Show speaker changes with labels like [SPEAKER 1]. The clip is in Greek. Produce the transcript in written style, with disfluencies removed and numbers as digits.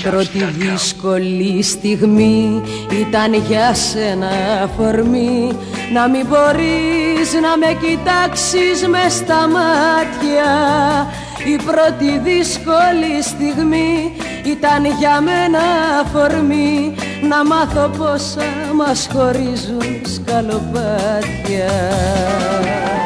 [SPEAKER 1] πρώτη δύσκολη στιγμή ήταν για σένα αφορμή να μην μπορείς να με κοιτάξεις μες στα μάτια. Η πρώτη δύσκολη στιγμή ήταν για μένα αφορμή να μάθω πόσα μας χωρίζουν σκαλοπάτια.